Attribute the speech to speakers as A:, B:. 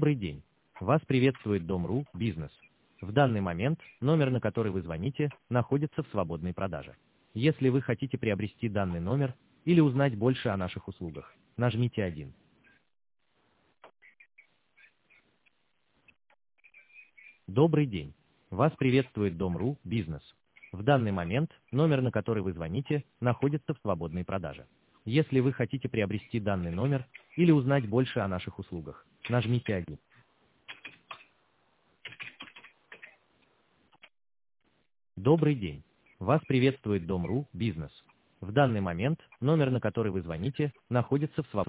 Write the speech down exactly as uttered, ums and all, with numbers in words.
A: Добрый день. Вас приветствует Дом.ру Бизнес. В данный момент номер, на который вы звоните, находится в свободной продаже. Если вы хотите приобрести данный номер или узнать больше о наших услугах, нажмите один. Добрый день. Вас приветствует Дом.ру Бизнес. В данный момент номер, на который вы звоните, находится в свободной продаже. Если вы хотите приобрести данный номер или узнать больше о наших услугах, нажмите один. Добрый день. Вас приветствует Дом.ру Бизнес. В данный момент номер, на который вы звоните, находится в свободной